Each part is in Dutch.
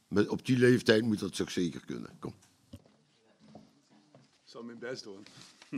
Op die leeftijd moet dat toch zeker kunnen. Kom. Ik zal mijn best doen.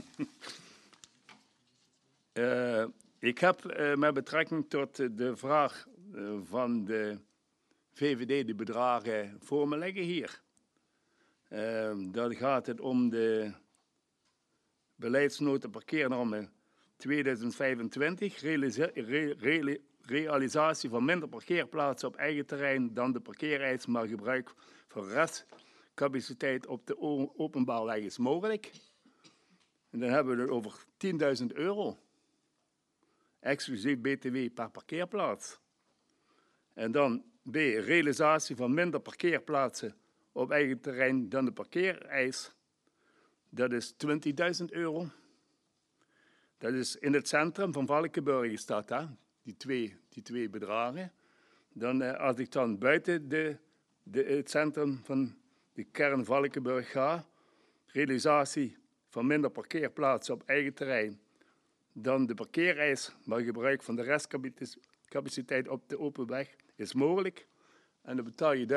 Ik heb met betrekking tot de vraag van de VVD de bedragen voor me liggen hier. Dan gaat het om de beleidsnota parkeernormen 2025, realisatie van minder parkeerplaatsen op eigen terrein dan de parkeereis, maar gebruik van restcapaciteit op de openbaar weg is mogelijk. En dan hebben we het over €10.000, exclusief BTW per parkeerplaats. En dan B, realisatie van minder parkeerplaatsen op eigen terrein dan de parkeereis. Dat is €20.000. Dat is in het centrum van Valkenburg staat dat, die twee bedragen. Dan, als ik dan buiten het centrum van de kern Valkenburg ga, realisatie van minder parkeerplaatsen op eigen terrein dan de parkeereis, maar gebruik van de restcapaciteit op de open weg is mogelijk. En dan betaal je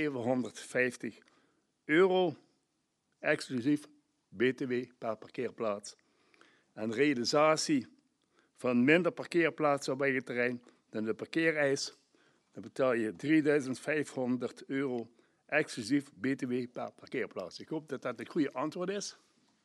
€1.750, exclusief BTW per parkeerplaats. En realisatie van minder parkeerplaatsen op eigen terrein dan de parkeereis, dan betaal je €3.500, exclusief BTW per parkeerplaats. Ik hoop dat dat een goede antwoord is.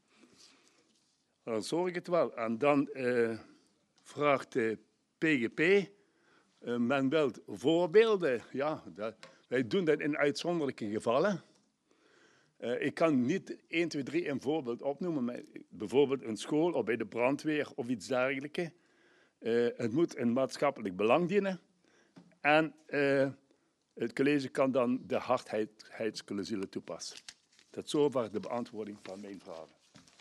Dan zorg ik het wel. En dan vraagt de PGP, men wil voorbeelden. Ja, wij doen dat in uitzonderlijke gevallen. Ik kan niet 1, 2, 3 een voorbeeld opnoemen, maar bijvoorbeeld een school of bij de brandweer of iets dergelijks. Het moet een maatschappelijk belang dienen. En het college kan dan de hardheidsclausule toepassen. Tot zover de beantwoording van mijn vragen.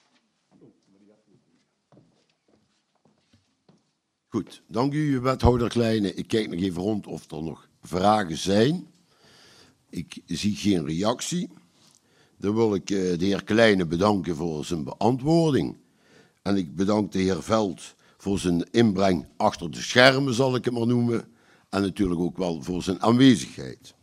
Goed, dank u, wethouder Kleine. Ik kijk nog even rond of er nog vragen zijn. Ik zie geen reactie. Dan wil ik de heer Kleine bedanken voor zijn beantwoording. En ik bedank de heer Veld voor zijn inbreng achter de schermen, zal ik het maar noemen. En natuurlijk ook wel voor zijn aanwezigheid.